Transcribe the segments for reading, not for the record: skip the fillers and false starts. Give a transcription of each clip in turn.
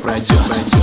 пройдет.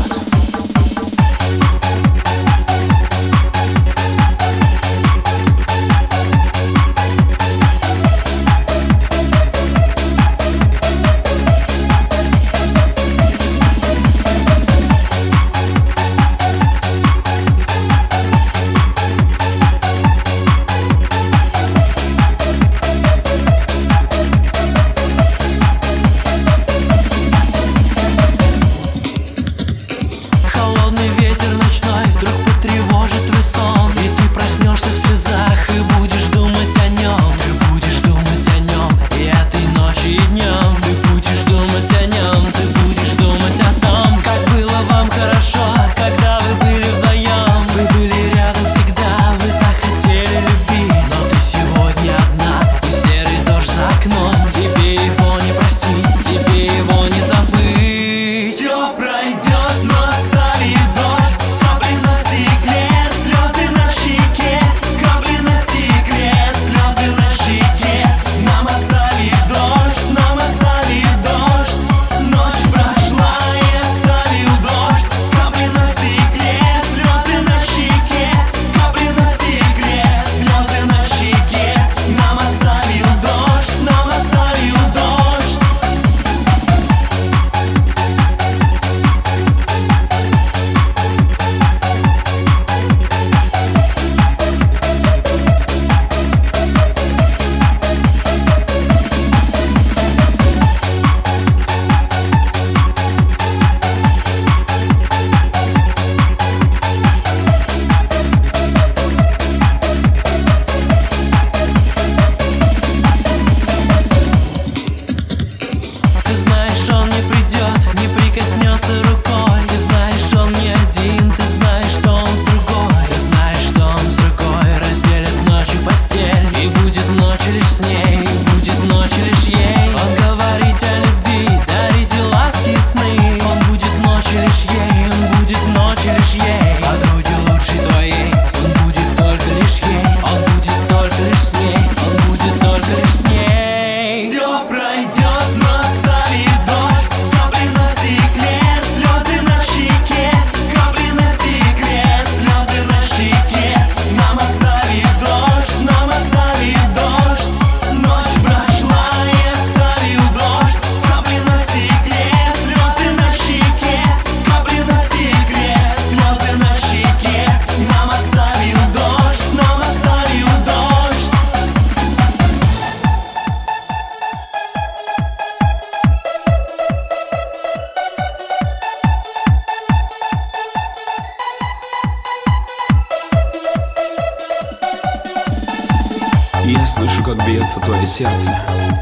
Я слышу, как бьется твое сердце.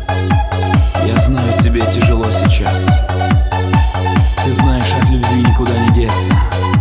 Я знаю, тебе тяжело сейчас. Ты знаешь, от любви никуда не деться.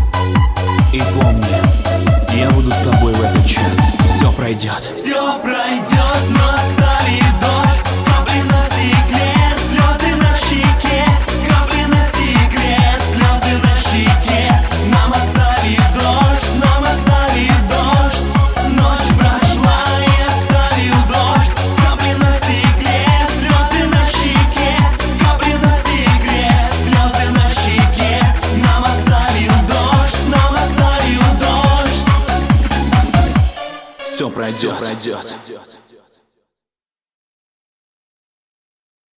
И помни, я буду с тобой в этот час. Все пройдет. Все пройдет, но оставит дождь. Капли на стекле, слезы на щеке. Капли на стекле, слезы на щеке. Нам оставит дождь, нам оставит дождь. Ночь прошла и оставил дождь. Капли на стекле, слезы на щеке. Капли на стекле, слезы на щеке. Нам оставил дождь, нам оставил дождь. Все пройдет.